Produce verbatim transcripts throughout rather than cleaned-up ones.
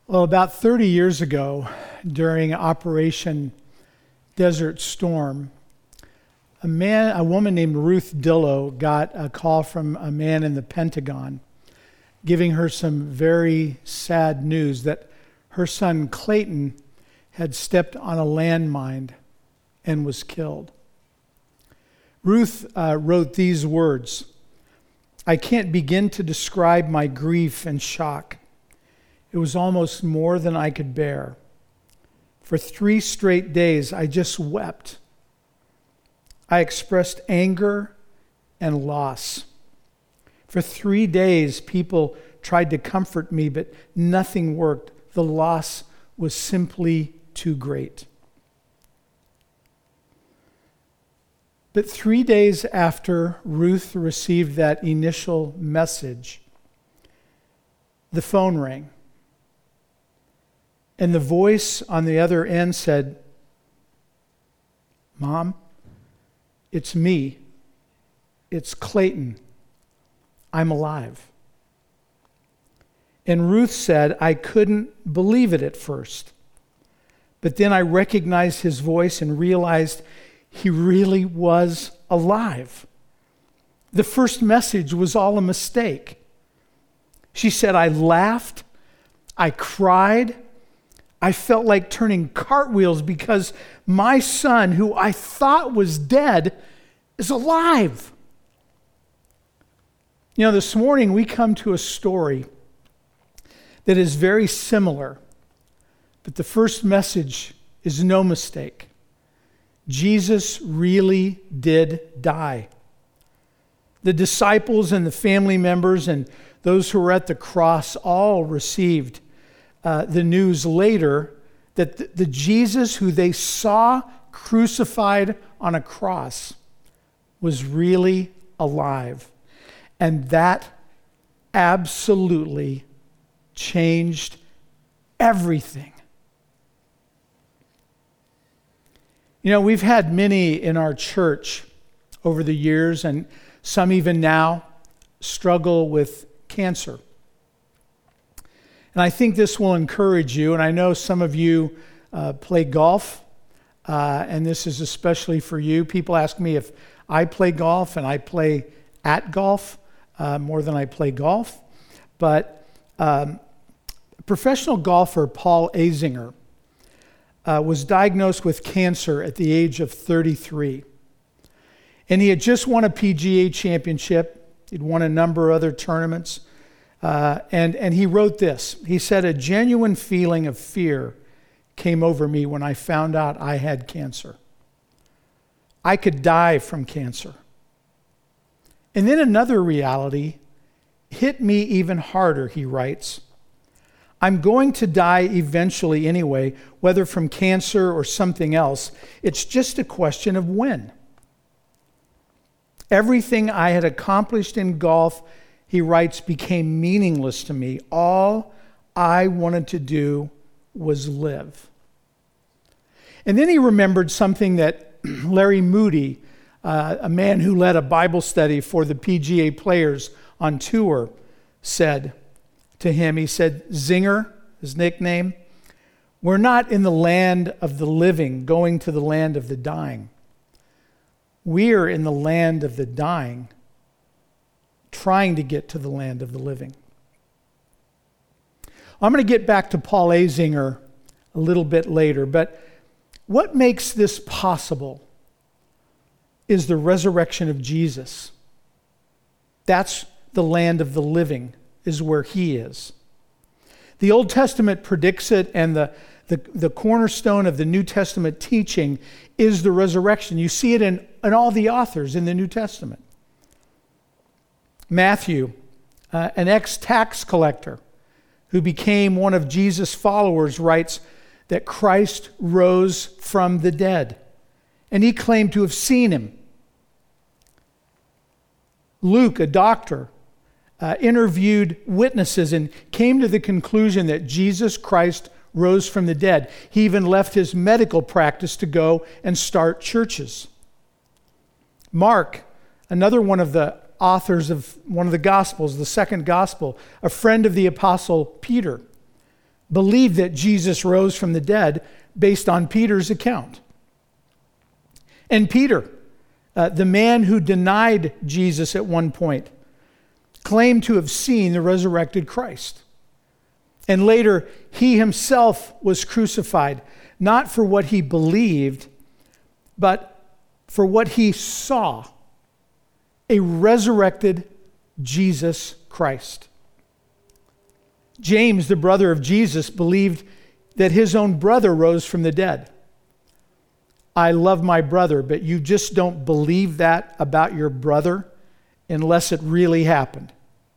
Well, about thirty years ago, during Operation Desert Storm, a man, a woman named Ruth Dillow got a call from a man in the Pentagon giving her some very sad news that her son Clayton had stepped on a landmine and was killed. Ruth uh, wrote these words, "I can't begin to describe my grief and shock. It was almost more than I could bear. For three straight days, I just wept. I expressed anger and loss. For three days, people tried to comfort me, but nothing worked. The loss was simply too great." But three days after Ruth received that initial message, the phone rang. And the voice on the other end said, "Mom, it's me. It's Clayton. I'm alive." And Ruth said, "I couldn't believe it at first. But then I recognized his voice and realized he really was alive. The first message was all a mistake." She said, "I laughed. I cried. I felt like turning cartwheels because my son, who I thought was dead, is alive." You know, this morning we come to a story that is very similar, but the first message is no mistake. Jesus really did die. The disciples and the family members and those who were at the cross all received Uh, the news later that the, the Jesus who they saw crucified on a cross was really alive. And that absolutely changed everything. You know, we've had many in our church over the years, and some even now, struggle with cancer. And I think this will encourage you, and I know some of you uh, play golf, uh, and this is especially for you. People ask me if I play golf, and I play at golf uh, more than I play golf. But um, professional golfer Paul Azinger uh, was diagnosed with cancer at the age of thirty-three. And he had just won a P G A championship. He'd won a number of other tournaments. Uh, and, and he wrote this. He said, "A genuine feeling of fear came over me when I found out I had cancer. I could die from cancer. And then another reality hit me even harder," he writes. "I'm going to die eventually anyway, whether from cancer or something else. It's just a question of when. Everything I had accomplished in golf," he writes, "became meaningless to me. All I wanted to do was live." And then he remembered something that Larry Moody, uh, a man who led a Bible study for the P G A players on tour, said to him. He said, "Zinger," his nickname, "we're not in the land of the living going to the land of the dying. We're in the land of the dying, trying to get to the land of the living." I'm going to get back to Paul Azinger a little bit later, but what makes this possible is the resurrection of Jesus. That's the land of the living, is where he is. The Old Testament predicts it, and the, the, the cornerstone of the New Testament teaching is the resurrection. You see it in, in all the authors in the New Testament. Matthew, uh, an ex-tax collector who became one of Jesus' followers, writes that Christ rose from the dead, and he claimed to have seen him. Luke, a doctor, uh, interviewed witnesses and came to the conclusion that Jesus Christ rose from the dead. He even left his medical practice to go and start churches. Mark, another one of the authors of one of the Gospels, the second Gospel, a friend of the Apostle Peter, believed that Jesus rose from the dead based on Peter's account. And Peter, uh, the man who denied Jesus at one point, claimed to have seen the resurrected Christ. And later, he himself was crucified, not for what he believed, but for what he saw, a resurrected Jesus Christ. James, the brother of Jesus, believed that his own brother rose from the dead. I love my brother, but you just don't believe that about your brother unless it really happened.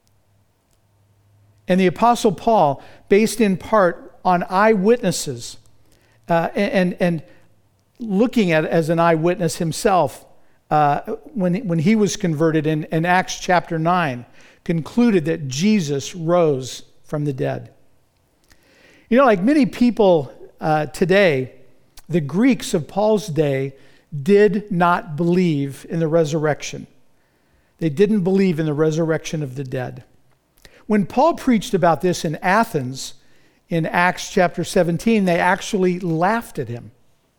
And the Apostle Paul, based in part on eyewitnesses, uh, and, and looking at it as an eyewitness himself, uh, when, when he was converted in, in Acts chapter nine, concluded that Jesus rose from the dead. You know, like many people uh, today, the Greeks of Paul's day did not believe in the resurrection. They didn't believe in the resurrection of the dead. When Paul preached about this in Athens, in Acts chapter seventeen, they actually laughed at him.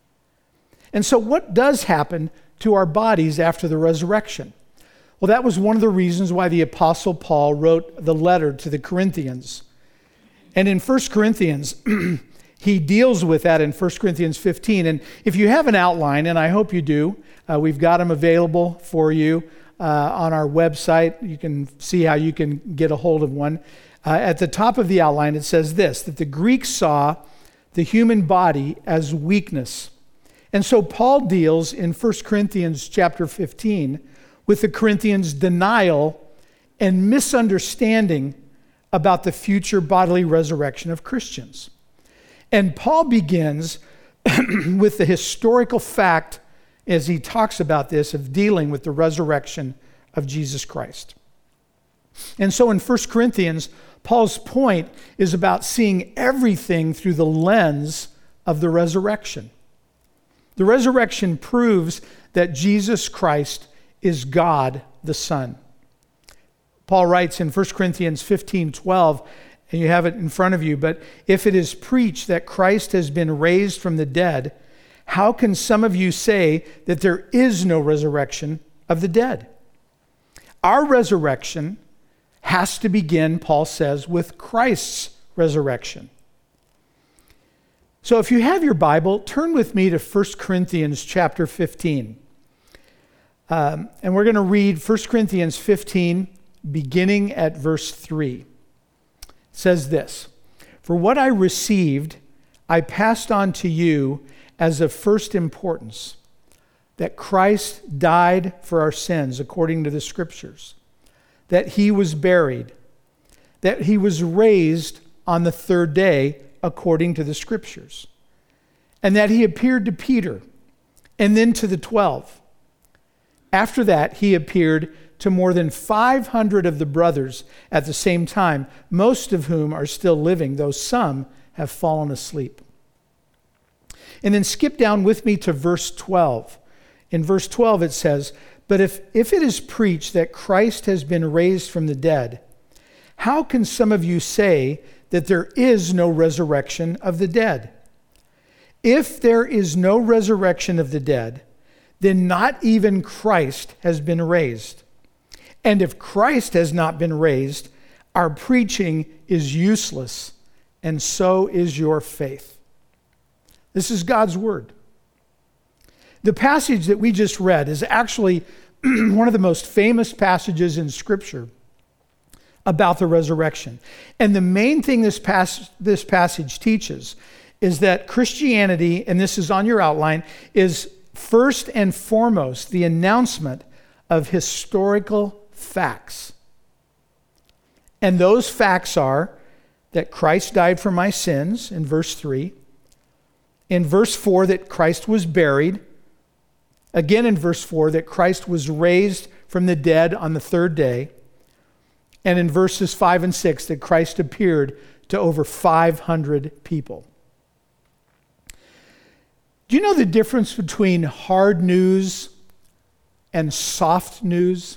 And so what does happen to our bodies after the resurrection? Well, that was one of the reasons why the Apostle Paul wrote the letter to the Corinthians. And in First Corinthians, he deals with that in First Corinthians fifteen. And if you have an outline, and I hope you do, uh, we've got them available for you uh, on our website. You can see how you can get a hold of one. Uh, at the top of the outline, it says this, that the Greeks saw the human body as weakness. And so Paul deals in First Corinthians chapter fifteen with the Corinthians' denial and misunderstanding about the future bodily resurrection of Christians. And Paul begins with the historical fact, as he talks about this, of dealing with the resurrection of Jesus Christ. And so in First Corinthians, Paul's point is about seeing everything through the lens of the resurrection. The resurrection proves that Jesus Christ is God the Son. Paul writes in First Corinthians fifteen twelve, and you have it in front of you, but if it is preached that Christ has been raised from the dead, how can some of you say that there is no resurrection of the dead? Our resurrection has to begin, Paul says, with Christ's resurrection. So if you have your Bible, turn with me to First Corinthians chapter fifteen. Um, and we're going to read First Corinthians fifteen, beginning at verse three. It says this, "For what I received, I passed on to you as of first importance, that Christ died for our sins according to the Scriptures, that he was buried, that he was raised on the third day according to the Scriptures, and that he appeared to Peter and then to the twelve. After that, he appeared to more than five hundred of the brothers at the same time, most of whom are still living, though some have fallen asleep." And then skip down with me to verse twelve. In verse twelve it says, "But if, if it is preached that Christ has been raised from the dead, how can some of you say that there is no resurrection of the dead? If there is no resurrection of the dead, then not even Christ has been raised. And if Christ has not been raised, our preaching is useless, and so is your faith." This is God's word. The passage that we just read is actually one of the most famous passages in Scripture about the resurrection. And the main thing this, pas- this passage teaches is that Christianity, and this is on your outline, is first and foremost the announcement of historical facts. And those facts are that Christ died for my sins in verse three. In verse four, that Christ was buried. Again in verse four, that Christ was raised from the dead on the third day. And in verses five and six, that Christ appeared to over five hundred people. Do you know the difference between hard news and soft news?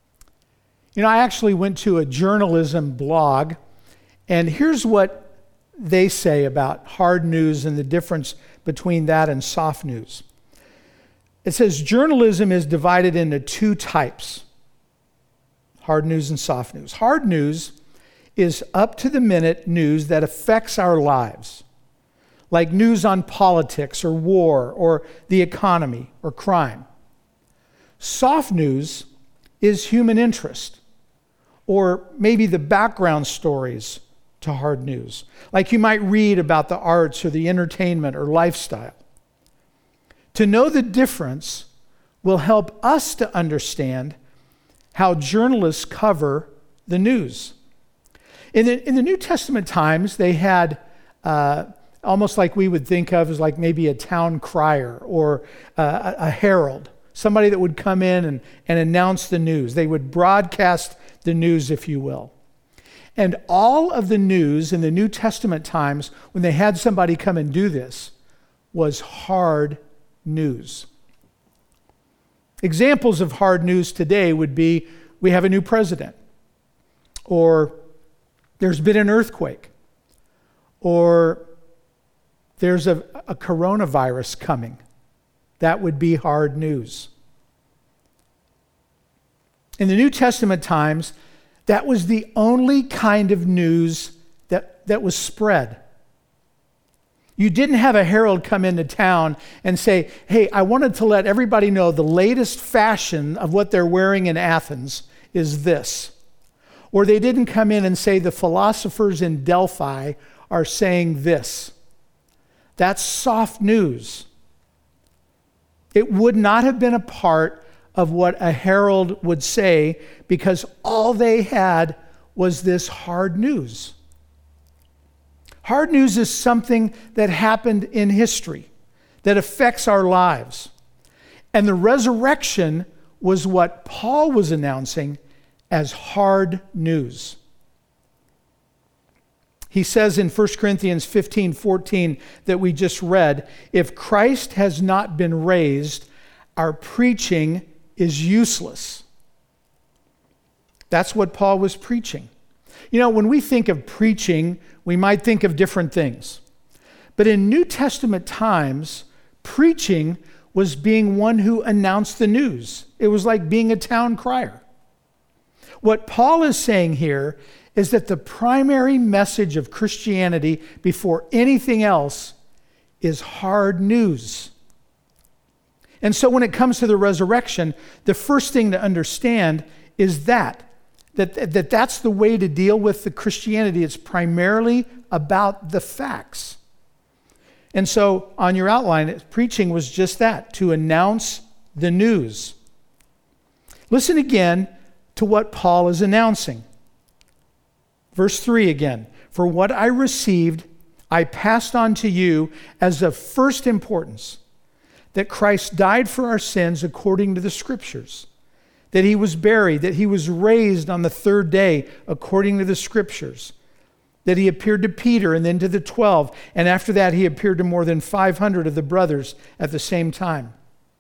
You know, I actually went to a journalism blog, and here's what they say about hard news and the difference between that and soft news. It says journalism is divided into two types, hard news and soft news. Hard news is up-to-the-minute news that affects our lives, like news on politics or war or the economy or crime. Soft news is human interest, or maybe the background stories to hard news, like you might read about the arts or the entertainment or lifestyle. To know the difference will help us to understand how journalists cover the news. In the, in the New Testament times, they had uh, almost like we would think of as like maybe a town crier or uh, a, a herald, somebody that would come in and, and announce the news. They would broadcast the news, if you will. And all of the news in the New Testament times, when they had somebody come and do this, was hard news. Examples of hard news today would be, we have a new president, or there's been an earthquake, or there's a, a coronavirus coming. That would be hard news. In the New Testament times, that was the only kind of news that, that was spread. You didn't have a herald come into town and say, hey, I wanted to let everybody know the latest fashion of what they're wearing in Athens is this. Or they didn't come in and say the philosophers in Delphi are saying this. That's soft news. It would not have been a part of what a herald would say because all they had was this hard news. Hard news is something that happened in history that affects our lives. And the resurrection was what Paul was announcing as hard news. He says in First Corinthians fifteen fourteen that we just read, if Christ has not been raised, our preaching is useless. That's what Paul was preaching. You know, when we think of preaching, we might think of different things. But in New Testament times, preaching was being one who announced the news. It was like being a town crier. What Paul is saying here is that the primary message of Christianity before anything else is hard news. And so when it comes to the resurrection, the first thing to understand is that, that, that that's the way to deal with the Christianity. It's primarily about the facts. And so on your outline, preaching was just that, to announce the news. Listen again to what Paul is announcing. Verse three again, for what I received, I passed on to you as of first importance, that Christ died for our sins according to the Scriptures, that he was buried, that he was raised on the third day according to the Scriptures, that he appeared to Peter and then to the twelve, and after that he appeared to more than five hundred of the brothers at the same time.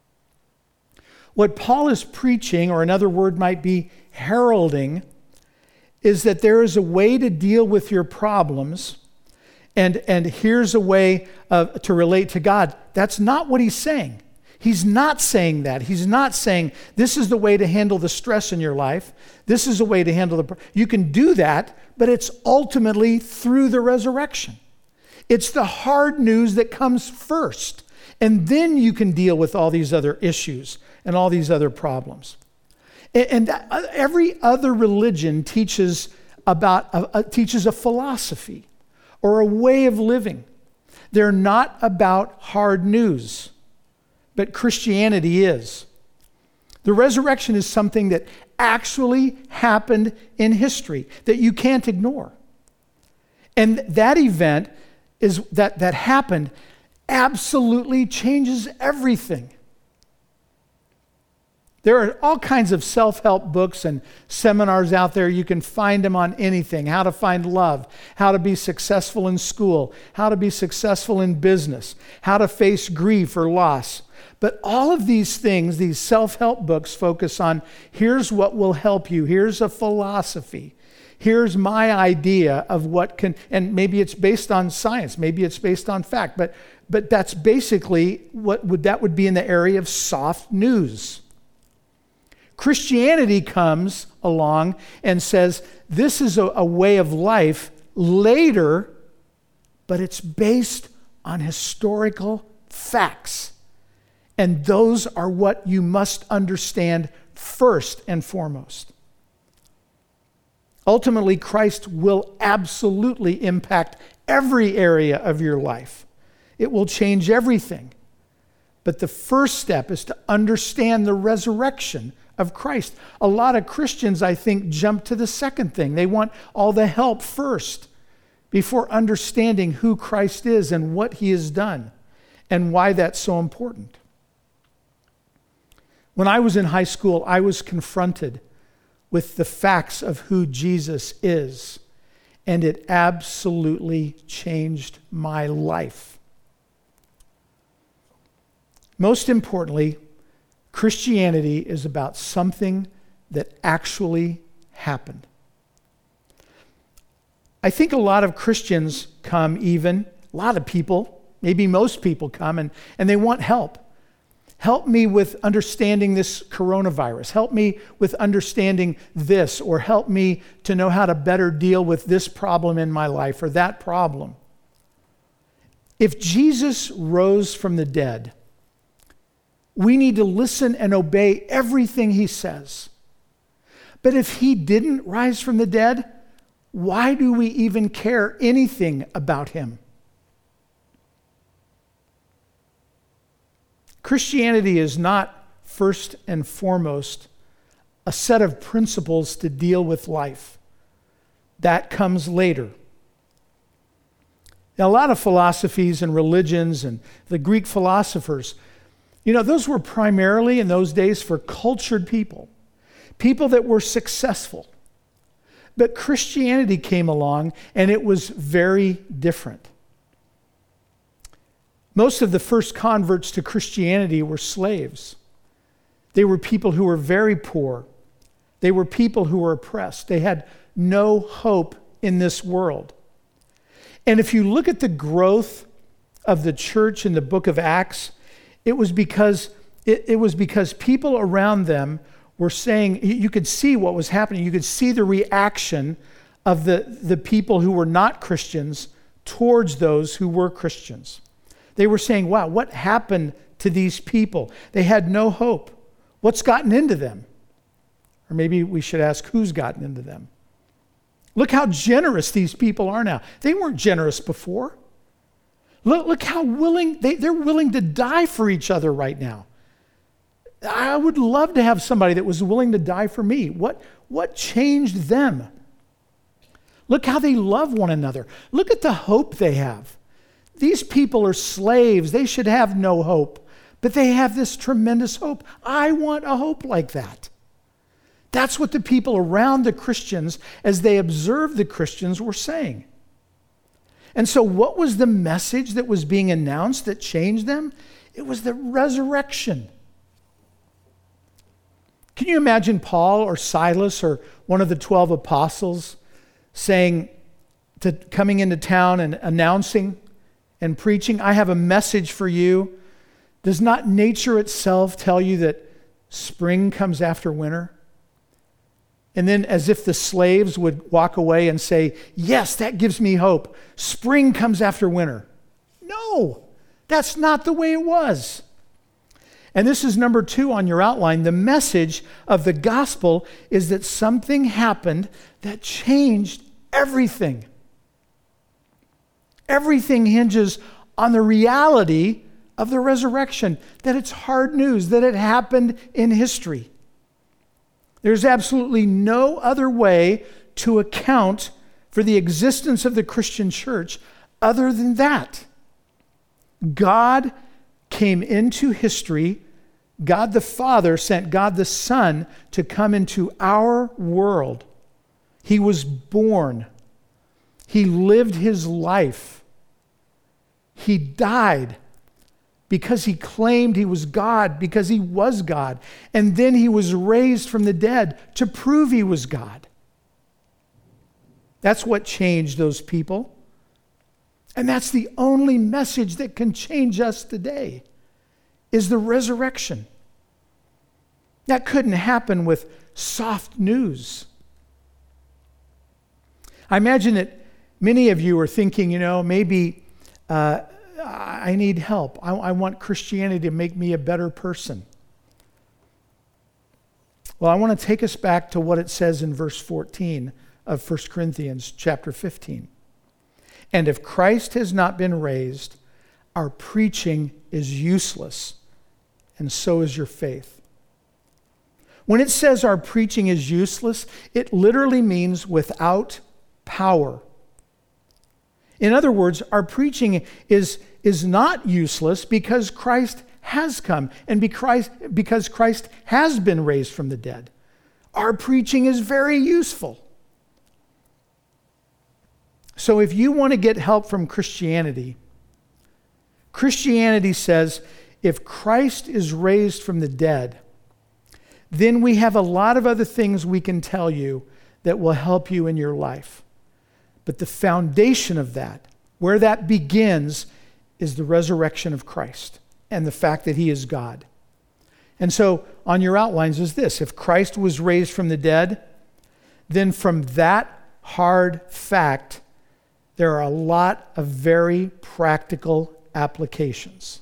What Paul is preaching, or another word might be heralding, is that there is a way to deal with your problems, and, and here's a way of, to relate to God. That's not what he's saying. He's not saying that. He's not saying this is the way to handle the stress in your life. This is a way to handle the... You can do that, but it's ultimately through the resurrection. It's the hard news that comes first, and then you can deal with all these other issues and all these other problems. And that, every other religion teaches about a, a, teaches a philosophy or a way of living. They're not about hard news, but Christianity is. The resurrection is something that actually happened in history that you can't ignore. And that event is that that happened absolutely changes everything. There are all kinds of self-help books and seminars out there. You can find them on anything. How to find love, how to be successful in school, how to be successful in business, how to face grief or loss. But all of these things, these self-help books focus on, here's what will help you. Here's a philosophy. Here's my idea of what can, and maybe it's based on science, maybe it's based on fact, but but that's basically what would that would be in the area of soft news. Christianity comes along and says this is a, a way of life later, but it's based on historical facts. And those are what you must understand first and foremost. Ultimately, Christ will absolutely impact every area of your life. It will change everything. But the first step is to understand the resurrection of Christ. A lot of Christians, I think, jump to the second thing. They want all the help first before understanding who Christ is and what he has done and why that's so important. When I was in high school, I was confronted with the facts of who Jesus is, and it absolutely changed my life. Most importantly, Christianity is about something that actually happened. I think a lot of Christians come even, a lot of people, maybe most people come and, and they want help. Help me with understanding this coronavirus. Help me with understanding this, or help me to know how to better deal with this problem in my life or that problem. If Jesus rose from the dead, we need to listen and obey everything he says. But if he didn't rise from the dead, why do we even care anything about him? Christianity is not first and foremost a set of principles to deal with life. That comes later. Now, a lot of philosophies and religions and the Greek philosophers, you know, those were primarily in those days for cultured people, people that were successful. But Christianity came along and it was very different. Most of the first converts to Christianity were slaves. They were people who were very poor. They were people who were oppressed. They had no hope in this world. And if you look at the growth of the church in the book of Acts, it was because it, it was because people around them were saying, you could see what was happening. You could see the reaction of the, the people who were not Christians towards those who were Christians. They were saying, wow, what happened to these people? They had no hope. What's gotten into them? Or maybe we should ask, who's gotten into them? Look how generous these people are now. They weren't generous before. Look, look how willing, they, they're willing to die for each other right now. I would love to have somebody that was willing to die for me. What, what changed them? Look how they love one another. Look at the hope they have. These people are slaves. They should have no hope. But they have this tremendous hope. I want a hope like that. That's what the people around the Christians, as they observed the Christians, were saying. And so what was the message that was being announced that changed them? It was the resurrection. Can you imagine Paul or Silas or one of the twelve apostles saying, to coming into town and announcing and preaching, I have a message for you. Does not nature itself tell you that spring comes after winter? And then as if the slaves would walk away and say, yes, that gives me hope. Spring comes after winter. No, that's not the way it was. And this is number two on your outline. The message of the gospel is that something happened that changed everything. Everything hinges on the reality of the resurrection, that it's hard news, that it happened in history. There's absolutely no other way to account for the existence of the Christian church other than that. God came into history. God the Father sent God the Son to come into our world. He was born. He lived his life. He died because he claimed he was God, because he was God. And then he was raised from the dead to prove he was God. That's what changed those people. And that's the only message that can change us today, is the resurrection. That couldn't happen with soft news. I imagine that many of you are thinking, you know, maybe uh, I need help. I, I want Christianity to make me a better person. Well, I want to take us back to what it says in verse fourteen of First Corinthians chapter fifteen. And if Christ has not been raised, our preaching is useless, and so is your faith. When it says our preaching is useless, it literally means without power. In other words, our preaching is, is not useless because Christ has come and because Christ has been raised from the dead. Our preaching is very useful. So if you want to get help from Christianity, Christianity says if Christ is raised from the dead, then we have a lot of other things we can tell you that will help you in your life. But the foundation of that, where that begins, is the resurrection of Christ and the fact that he is God. And so on your outlines is this: if Christ was raised from the dead, then from that hard fact, there are a lot of very practical applications,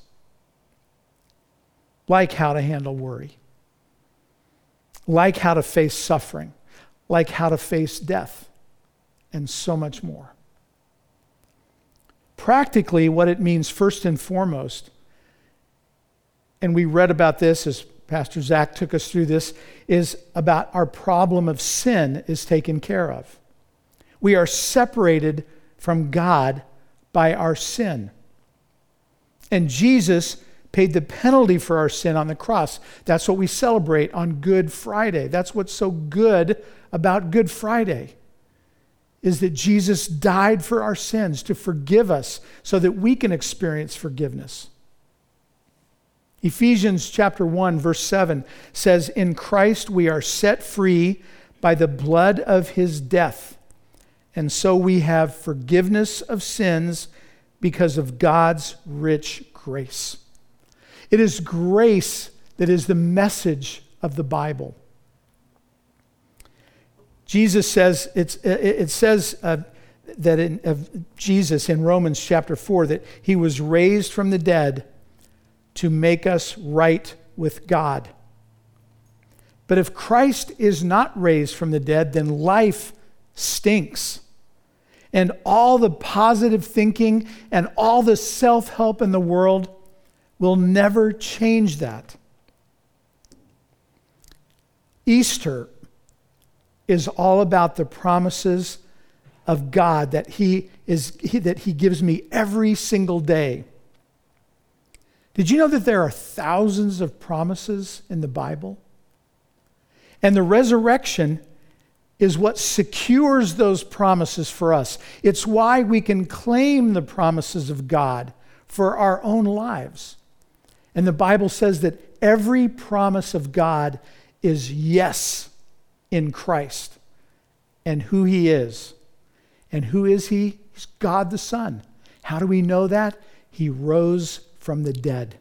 like how to handle worry, like how to face suffering, like how to face death, and so much more. Practically, what it means first and foremost, and we read about this as Pastor Zach took us through this, is about our problem of sin is taken care of. We are separated from God by our sin. And Jesus paid the penalty for our sin on the cross. That's what we celebrate on Good Friday. That's what's so good about Good Friday, is that Jesus died for our sins to forgive us so that we can experience forgiveness. Ephesians chapter one, verse seven says, in Christ we are set free by the blood of his death. And so we have forgiveness of sins because of God's rich grace. It is grace that is the message of the Bible. Jesus says, it's, it says uh, that in, of Jesus in Romans chapter four, that he was raised from the dead to make us right with God. But if Christ is not raised from the dead, then life stinks. And all the positive thinking and all the self-help in the world will never change that. Easter is all about the promises of God that he is he, that he gives me every single day. Did you know that there are thousands of promises in the Bible? And the resurrection is what secures those promises for us. It's why we can claim the promises of God for our own lives. And the Bible says that every promise of God is yes in Christ and who he is. And who is he? He's God the Son. How do we know that? He rose from the dead.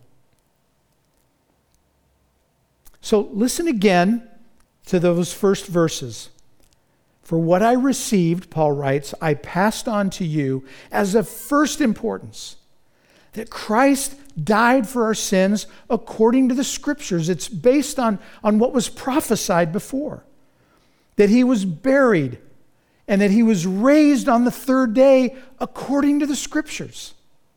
So listen again to those first verses. For what I received, Paul writes, I passed on to you as of first importance, that Christ died for our sins according to the Scriptures. It's based on, on what was prophesied before. That he was buried and that he was raised on the third day according to the Scriptures.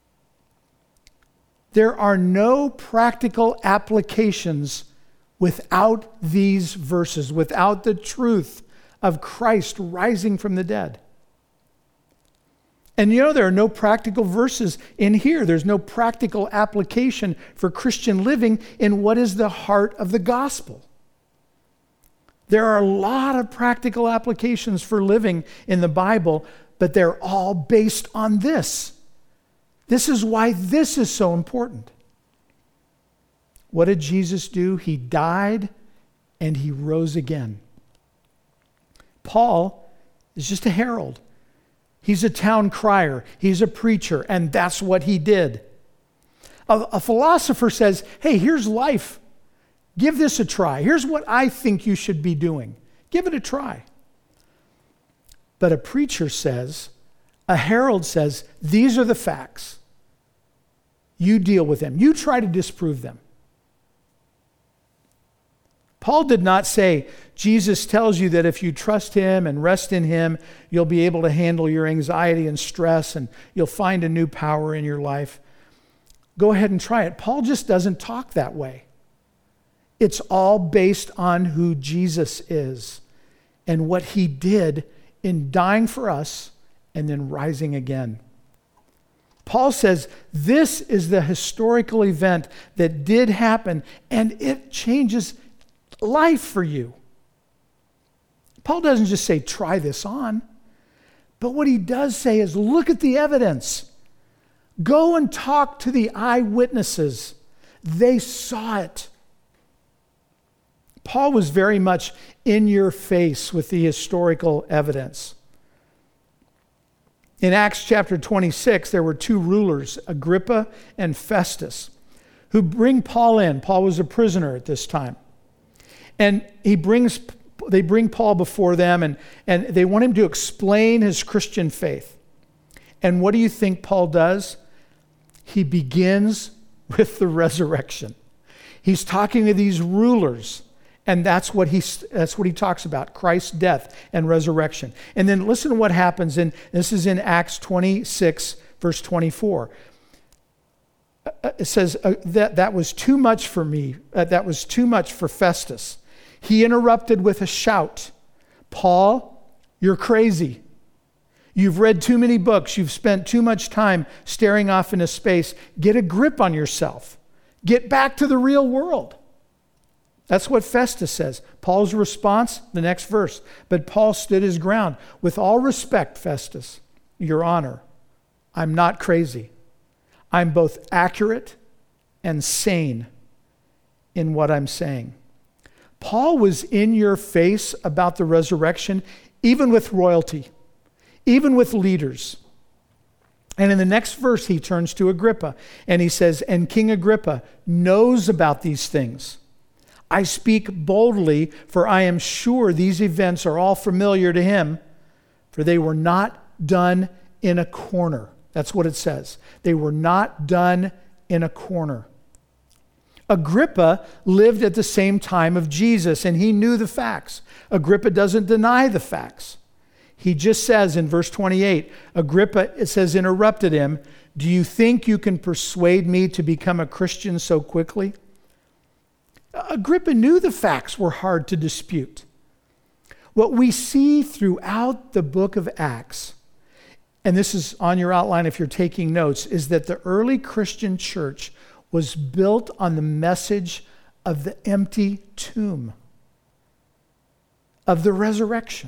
There are no practical applications without these verses, without the truth of Christ rising from the dead. And you know, there are no practical verses in here. There's no practical application for Christian living in what is the heart of the gospel. There are a lot of practical applications for living in the Bible, but they're all based on this. This is why this is so important. What did Jesus do? He died and he rose again. Paul is just a herald. He's a town crier. He's a preacher, and that's what he did. A, a philosopher says, hey, here's life. Give this a try. Here's what I think you should be doing. Give it a try. But a preacher says, a herald says, these are the facts. You deal with them. You try to disprove them. Paul did not say, Jesus tells you that if you trust him and rest in him, you'll be able to handle your anxiety and stress and you'll find a new power in your life. Go ahead and try it. Paul just doesn't talk that way. It's all based on who Jesus is and what he did in dying for us and then rising again. Paul says this is the historical event that did happen and it changes life for you. Paul doesn't just say, try this on. But what he does say is, look at the evidence. Go and talk to the eyewitnesses. They saw it. Paul was very much in your face with the historical evidence. In Acts chapter twenty-six, there were two rulers, Agrippa and Festus, who bring Paul in. Paul was a prisoner at this time. And he brings, they bring Paul before them, and, and they want him to explain his Christian faith. And what do you think Paul does? He begins with the resurrection. He's talking to these rulers, and that's what he, that's what he talks about, Christ's death and resurrection. And then listen to what happens, in, this is in Acts twenty-six, verse twenty-four. It says, uh, that, that was too much for me, uh, that was too much for Festus. He interrupted with a shout, Paul, you're crazy. You've read too many books. You've spent too much time staring off into space. Get a grip on yourself. Get back to the real world. That's what Festus says. Paul's response, the next verse. But Paul stood his ground. With all respect, Festus, your honor, I'm not crazy. I'm both accurate and sane in what I'm saying. Paul was in your face about the resurrection, even with royalty, even with leaders. And in the next verse, he turns to Agrippa and he says, and King Agrippa knows about these things. I speak boldly, for I am sure these events are all familiar to him, for they were not done in a corner. That's what it says. They were not done in a corner. Agrippa lived at the same time of Jesus, and he knew the facts. Agrippa doesn't deny the facts. He just says in verse twenty-eight, Agrippa, it says, interrupted him, do you think you can persuade me to become a Christian so quickly? Agrippa knew the facts were hard to dispute. What we see throughout the book of Acts, and this is on your outline if you're taking notes, is that the early Christian church was built on the message of the empty tomb, of the resurrection.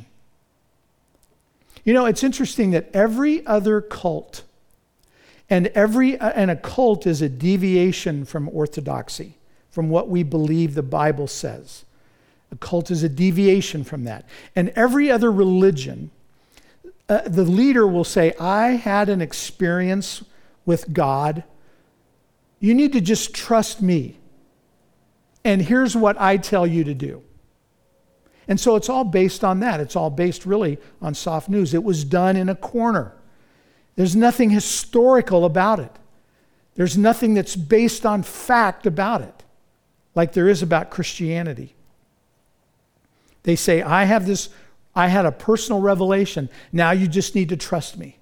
You know, it's interesting that every other cult, and every and a cult is a deviation from orthodoxy, from what we believe the Bible says. A cult is a deviation from that. And every other religion, uh, the leader will say, I had an experience with God. You need to just trust me. And here's what I tell you to do. And so it's all based on that. It's all based really on soft news. It was done in a corner. There's nothing historical about it. There's nothing that's based on fact about it, like there is about Christianity. They say, I have this, I had a personal revelation. Now you just need to trust me.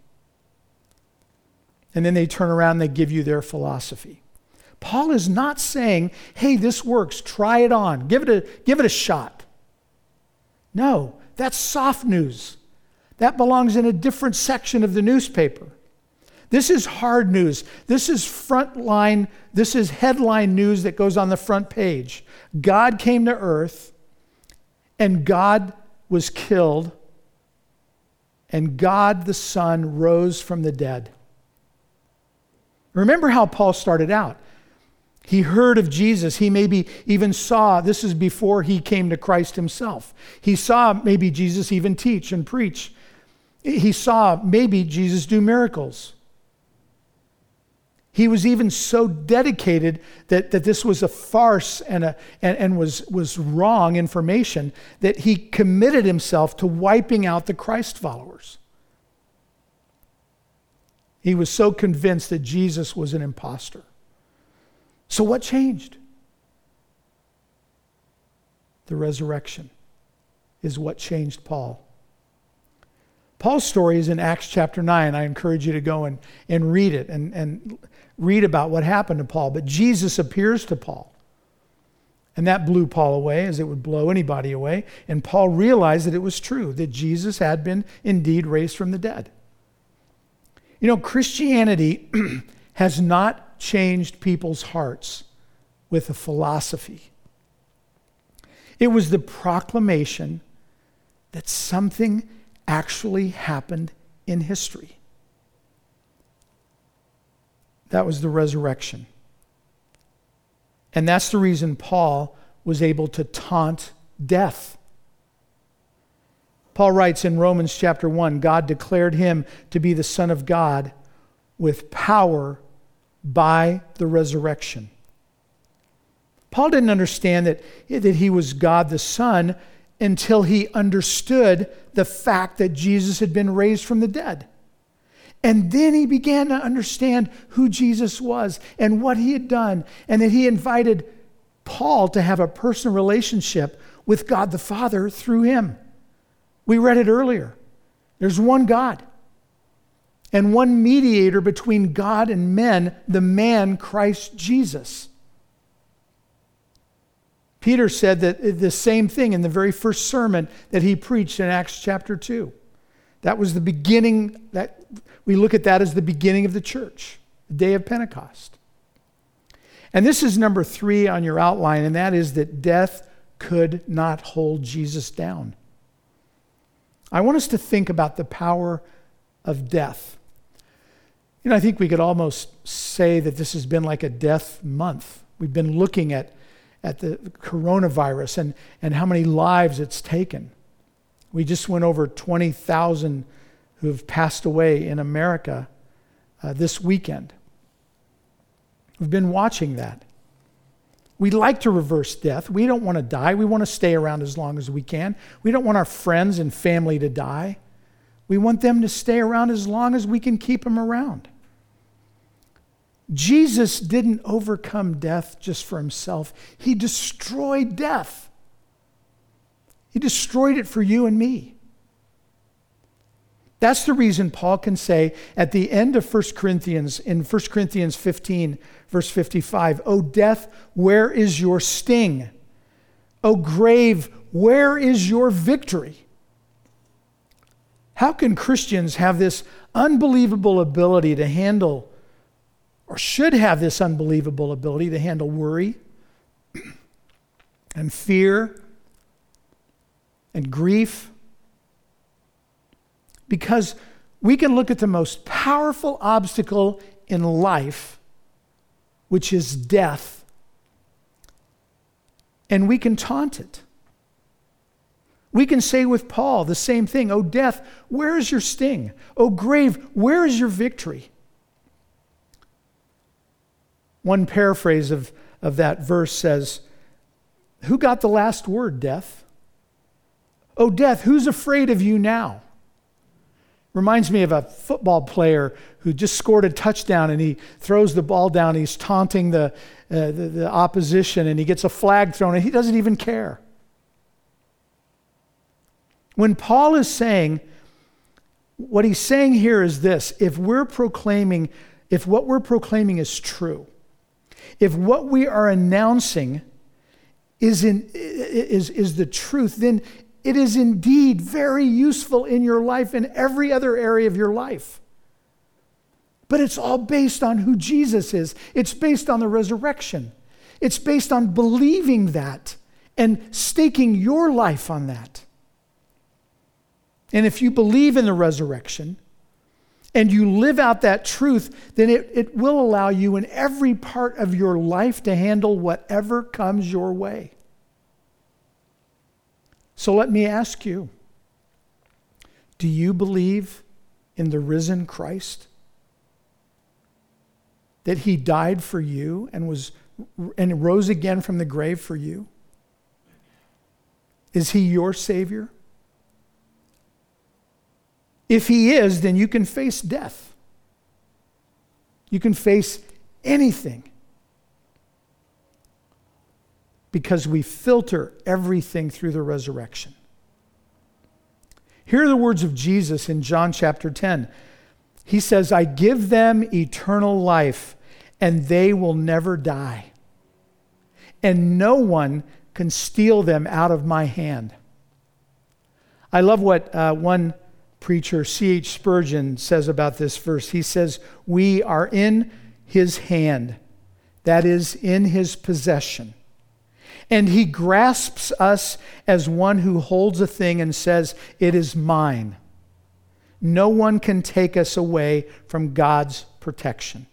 And then they turn around and they give you their philosophy. Paul is not saying, hey, this works, try it on, give it a, give it a shot. No, that's soft news. That belongs in a different section of the newspaper. This is hard news. This is front line, this is headline news that goes on the front page. God came to earth, and God was killed, and God the Son rose from the dead. Remember how Paul started out. He heard of Jesus. He maybe even saw, this is before he came to Christ himself. He saw maybe Jesus even teach and preach. He saw maybe Jesus do miracles. He was even so dedicated that, that this was a farce and, a, and, and was, was wrong information that he committed himself to wiping out the Christ followers. He was so convinced that Jesus was an imposter. So what changed? The resurrection is what changed Paul. Paul's story is in Acts chapter nine. I encourage you to go and, and read it and, and read about what happened to Paul. But Jesus appears to Paul. And that blew Paul away, as it would blow anybody away. And Paul realized that it was true, that Jesus had been indeed raised from the dead. You know, Christianity has not changed people's hearts with a philosophy. It was the proclamation that something actually happened in history. That was the resurrection. And that's the reason Paul was able to taunt death. Paul writes in Romans chapter one, God declared him to be the Son of God with power by the resurrection. Paul didn't understand that, that he was God the Son until he understood the fact that Jesus had been raised from the dead. And then he began to understand who Jesus was and what he had done, and that he invited Paul to have a personal relationship with God the Father through him. We read it earlier. There's one God and one mediator between God and men, the man Christ Jesus. Peter said that the same thing in the very first sermon that he preached in Acts chapter two. That was the beginning, that we look at that as the beginning of the church, the day of Pentecost. And this is number three on your outline, and that is that death could not hold Jesus down. I want us to think about the power of death. You know, I think we could almost say that this has been like a death month. We've been looking at, at the coronavirus and, and how many lives it's taken. We just went over twenty thousand who have passed away in America uh, this weekend. We've been watching that. We like to reverse death. We don't want to die. We want to stay around as long as we can. We don't want our friends and family to die. We want them to stay around as long as we can keep them around. Jesus didn't overcome death just for himself. He destroyed death. He destroyed it for you and me. That's the reason Paul can say at the end of First Corinthians, in First Corinthians fifteen, verse fifty-five, "O death, where is your sting? O grave, where is your victory?" How can Christians have this unbelievable ability to handle, or should have this unbelievable ability to handle worry and fear and grief? Because we can look at the most powerful obstacle in life, which is death, and we can taunt it. We can say with Paul the same thing. "O death, where is your sting? O grave, where is your victory?" One paraphrase of, of that verse says, "Who got the last word, death? O death, who's afraid of you now?" Reminds me of a football player who just scored a touchdown, and he throws the ball down. He's taunting the, uh, the, the opposition, and he gets a flag thrown, and he doesn't even care. When Paul is saying, what he's saying here is this: if we're proclaiming, if what we're proclaiming is true, if what we are announcing is in, is, is the truth, then it is indeed very useful in your life and every other area of your life. But it's all based on who Jesus is. It's based on the resurrection. It's based on believing that and staking your life on that. And if you believe in the resurrection and you live out that truth, then it, it will allow you in every part of your life to handle whatever comes your way. So let me ask you, Do you believe in the risen Christ? That he died for you and was and rose again from the grave for you? Is he your Savior? If he is, then you can face death. You can face anything. Because we filter everything through the resurrection. Here are the words of Jesus in John chapter ten. He says, I give them eternal life, and they will never die. And no one can steal them out of my hand. I love what uh, one preacher, C H Spurgeon, says about this verse. He says, we are in his hand, that is, in his possession. And he grasps us as one who holds a thing and says, it is mine. No one can take us away from God's protection.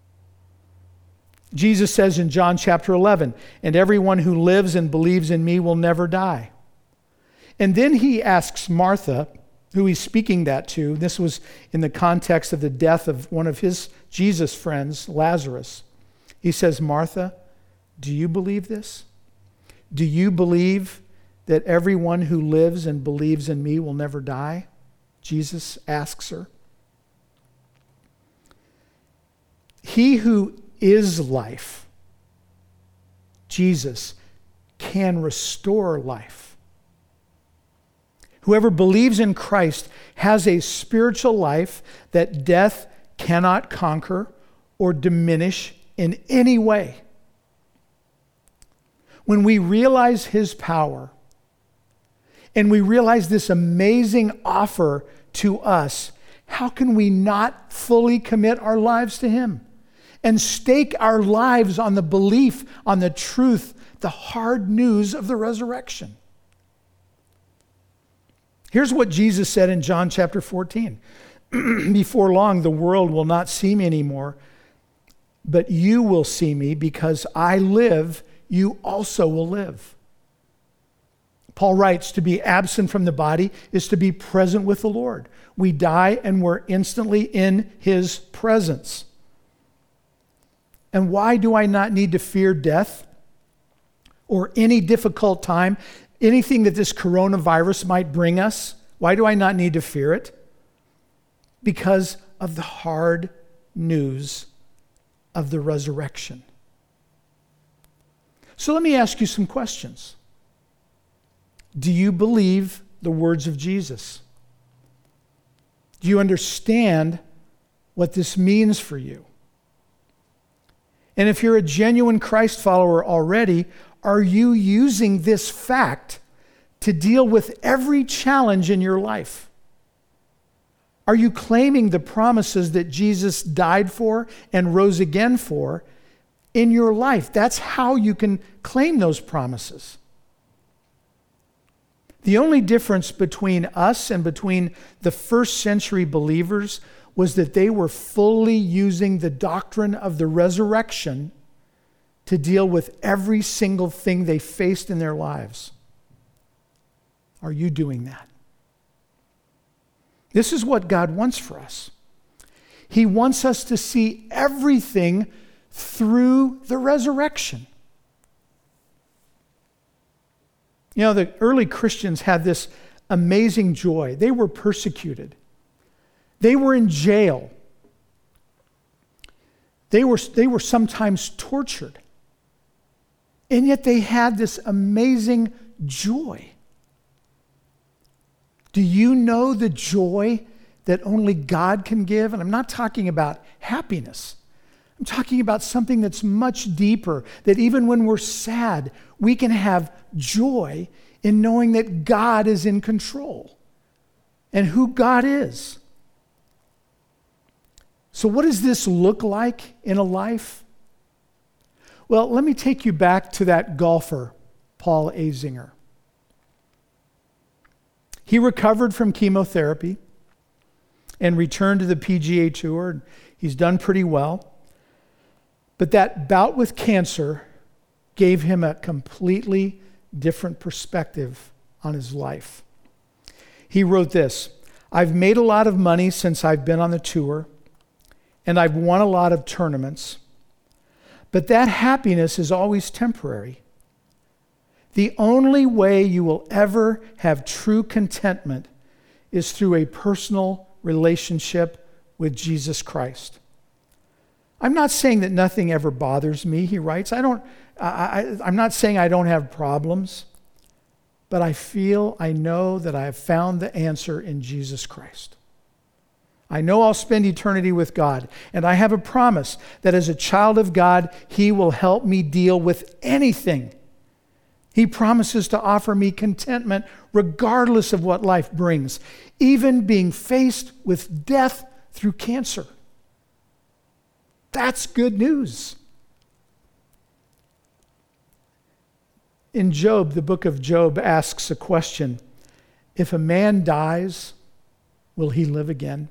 Jesus says in John chapter eleven, and everyone who lives and believes in me will never die. And then he asks Martha, who he's speaking that to, this was in the context of the death of one of his Jesus friends, Lazarus. He says, Martha, do you believe this? Do you believe that everyone who lives and believes in me will never die? Jesus asks her. He who is life, Jesus, can restore life. Whoever believes in Christ has a spiritual life that death cannot conquer or diminish in any way. When we realize his power and we realize this amazing offer to us, how can we not fully commit our lives to him and stake our lives on the belief, on the truth, the hard news of the resurrection? Here's what Jesus said in John chapter fourteen. Before long, the world will not see me anymore, but you will see me because I live, you also will live. Paul writes, to be absent from the body is to be present with the Lord. We die and we're instantly in his presence. And why do I not need to fear death or any difficult time, anything that this coronavirus might bring us? Why do I not need to fear it? Because of the hard news of the resurrection. So let me ask you some questions. Do you believe the words of Jesus? Do you understand what this means for you? And if you're a genuine Christ follower already, are you using this fact to deal with every challenge in your life? Are you claiming the promises that Jesus died for and rose again for in your life? That's how you can claim those promises. The only difference between us and between the first century believers was that they were fully using the doctrine of the resurrection to deal with every single thing they faced in their lives. Are you doing that? This is what God wants for us. He wants us to see everything through the resurrection. You know, the early Christians had this amazing joy. They were persecuted. They were in jail. They were, they were sometimes tortured. And yet they had this amazing joy. Do you know the joy that only God can give? And I'm not talking about happiness. I'm talking about something that's much deeper, that even when we're sad, we can have joy in knowing that God is in control and who God is. So what does this look like in a life? Well, let me take you back to that golfer, Paul Azinger. He recovered from chemotherapy and returned to the P G A Tour. He's done pretty well. But that bout with cancer gave him a completely different perspective on his life. He wrote this, I've made a lot of money since I've been on the tour, and I've won a lot of tournaments. But that happiness is always temporary. The only way you will ever have true contentment is through a personal relationship with Jesus Christ. I'm not saying that nothing ever bothers me, he writes. I don't, I, I, I'm not saying I don't have problems, but I feel, I know that I have found the answer in Jesus Christ. I know I'll spend eternity with God, and I have a promise that as a child of God, he will help me deal with anything. He promises to offer me contentment regardless of what life brings, even being faced with death through cancer. That's good news. In Job, the book of Job asks a question: if a man dies, will he live again?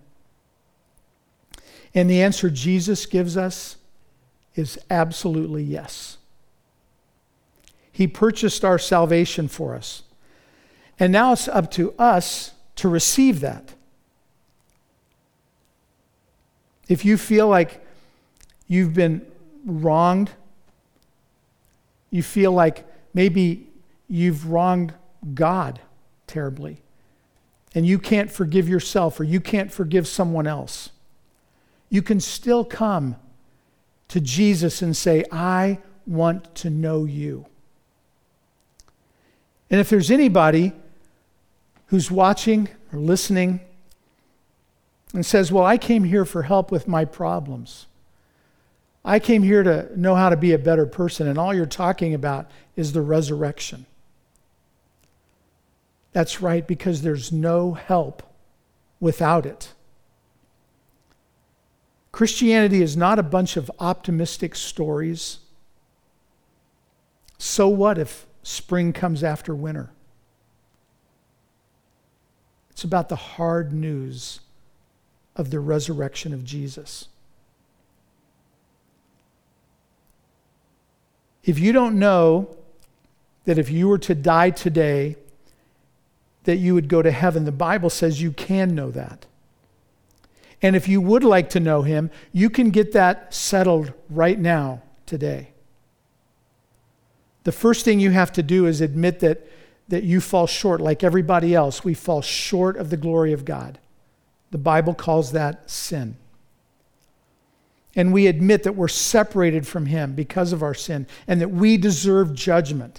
And the answer Jesus gives us is absolutely yes. He purchased our salvation for us. And now it's up to us to receive that. If you feel like you've been wronged, you feel like maybe you've wronged God terribly, and you can't forgive yourself or you can't forgive someone else, you can still come to Jesus and say, I want to know you. And if there's anybody who's watching or listening and says, well, I came here for help with my problems. I came here to know how to be a better person, and all you're talking about is the resurrection. That's right, because there's no help without it. Christianity is not a bunch of optimistic stories. So what if spring comes after winter? It's about the hard news of the resurrection of Jesus. If you don't know that if you were to die today, that you would go to heaven, the Bible says you can know that. And if you would like to know him, you can get that settled right now, today. The first thing you have to do is admit that, that you fall short. Like everybody else, we fall short of the glory of God. The Bible calls that sin. And we admit that we're separated from him because of our sin and that we deserve judgment.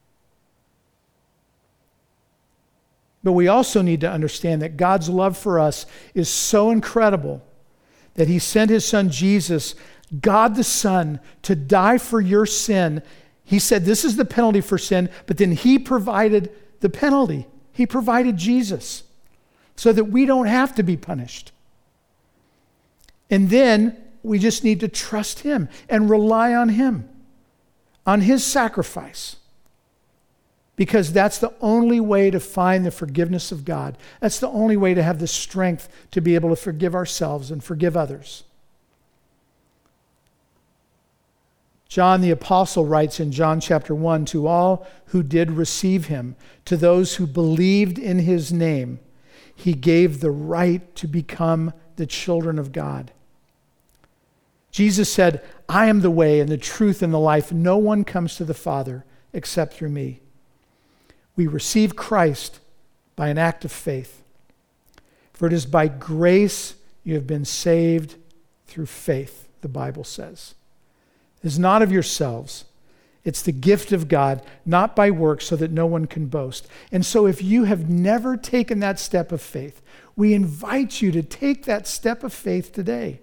But we also need to understand that God's love for us is so incredible that he sent his son Jesus, God the Son, to die for your sin. He said this is the penalty for sin, but then he provided the penalty. He provided Jesus so that we don't have to be punished. And then we just need to trust him and rely on him, on his sacrifice. Because that's the only way to find the forgiveness of God. That's the only way to have the strength to be able to forgive ourselves and forgive others. John the Apostle writes in John chapter one, to all who did receive him, to those who believed in his name, he gave the right to become the children of God. Jesus said, I am the way and the truth and the life. No one comes to the Father except through me. We receive Christ by an act of faith. For it is by grace you have been saved through faith, the Bible says. It is not of yourselves. It's the gift of God, not by works, so that no one can boast. And so if you have never taken that step of faith, we invite you to take that step of faith today.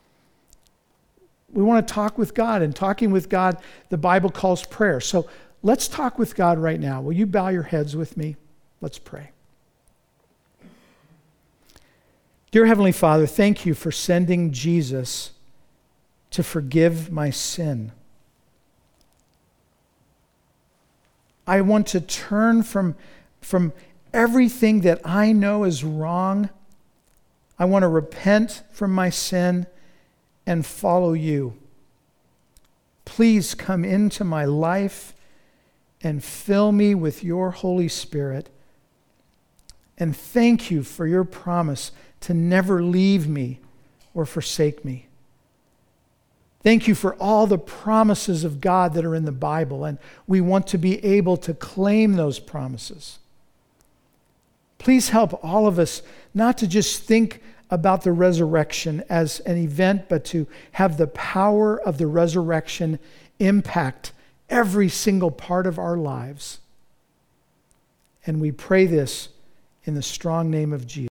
We want to talk with God, and talking with God, the Bible calls prayer. So let's talk with God right now. Will you bow your heads with me? Let's pray. Dear Heavenly Father, thank you for sending Jesus to forgive my sin. I want to turn from, from everything that I know is wrong. I want to repent from my sin and follow you. Please come into my life and fill me with your Holy Spirit. And thank you for your promise to never leave me or forsake me. Thank you for all the promises of God that are in the Bible, and we want to be able to claim those promises. Please help all of us not to just think about the resurrection as an event, but to have the power of the resurrection impact every single part of our lives. And we pray this in the strong name of Jesus.